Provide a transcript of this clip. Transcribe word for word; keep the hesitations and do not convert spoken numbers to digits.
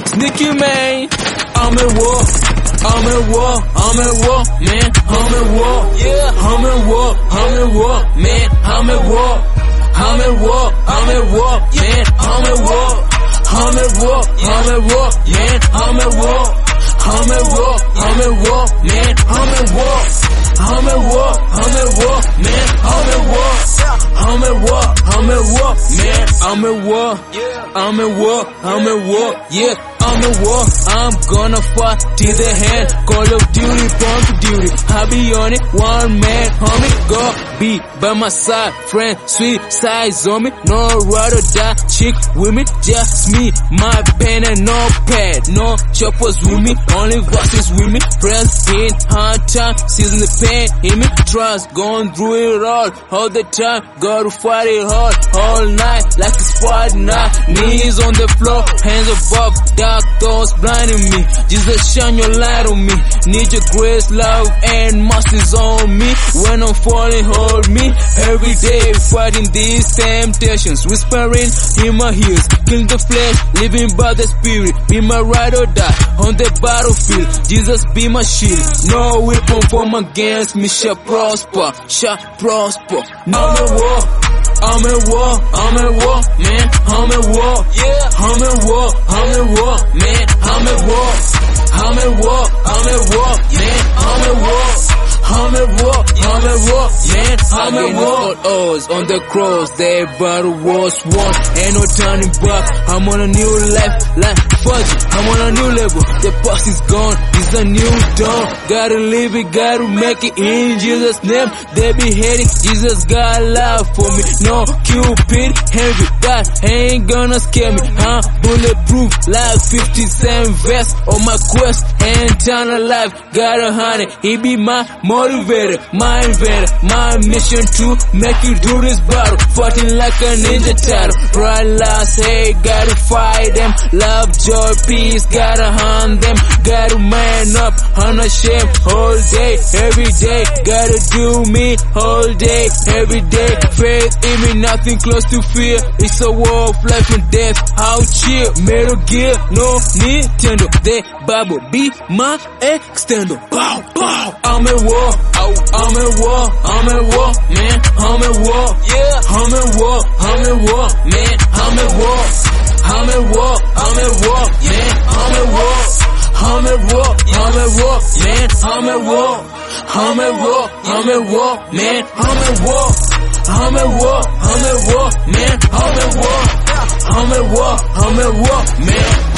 Sneaky man, I'm at war, I'm at war, I'm at war, man, I'm at war, yeah, I'm at war, I'm at war, man, I'm at war, I'm at war, I'm at war, man, I'm at war, I'm at war, I'm at war, man, I'm at war, I'm at war, I'm at war, man, I'm at war, I'm at war, I'm at war, man, I'm at war, I'm at war, I'm at war, man, I'm at war, I'm at war, I'm at war, yeah, I'm at war, I'm gonna fight to the hand, Call of Duty, born for duty, I be on it, one man, homie, go be by my side, friend, sweet side zombie, no ride or die, chick with me, just me, my pen and no pad, no choppers with me, only voices with me, friends in hard time, season the pain, in me, trust, going through it all, all the time, gotta fight it hard, all night, like a spot night, knees on the floor, hands above, dark thoughts blinding me, Jesus shine your light on me, need your grace, love, and mercy's on me, when I'm falling, hold me, every day, fighting these temptations, whispering in my ears, kill the flesh, living by the spirit, be my ride or die, on the battlefield, Jesus be my shield, no weapon formed against me shall prosper, shall prosper, no war, I'm at war, I'm at war, man, I'm at war, yeah, I'm at war, I'm at war, man, I'm at war, I'm at war, I'm at war, man, I'm at war, I'm at war, I'm at war, man, I'm at war. All odds on the cross, the battle was won, ain't no turning back, I'm on a new life, like fudge, I'm on a new level, the past is gone, it's a new dawn, gotta live it, gotta make it in Jesus' name, they be hating, Jesus got love for me, no Cupid, heavy, God ain't gonna scare me, huh, bulletproof, like fifty-seven vests on my quest, eternal life, got a honey, he be my motivator, my inventor, my mission to make you do this battle, fighting like a ninja turtle, right last, hey, gotta fight them, love, joy, peace, gotta hunt them, gotta man up, unashamed, all day, every day, gotta do me, all day, every day, faith in me, nothing close to fear, it's a war of life and death, how chill, Metal Gear, no Nintendo, the Bible be my extender, bow, bow, I'm at war, I'm at war, I'm at war, man, I'm at war, yeah, I'm at war, I'm at war, man, I'm at war, I'm at war, I'm at war, man, I'm at war, I'm at war, I'm at war, man, I'm at war, I'm at war, I'm at war, man, I'm at war, I'm at war, I'm at war, man, I'm at war, I'm at war, I'm at war, man.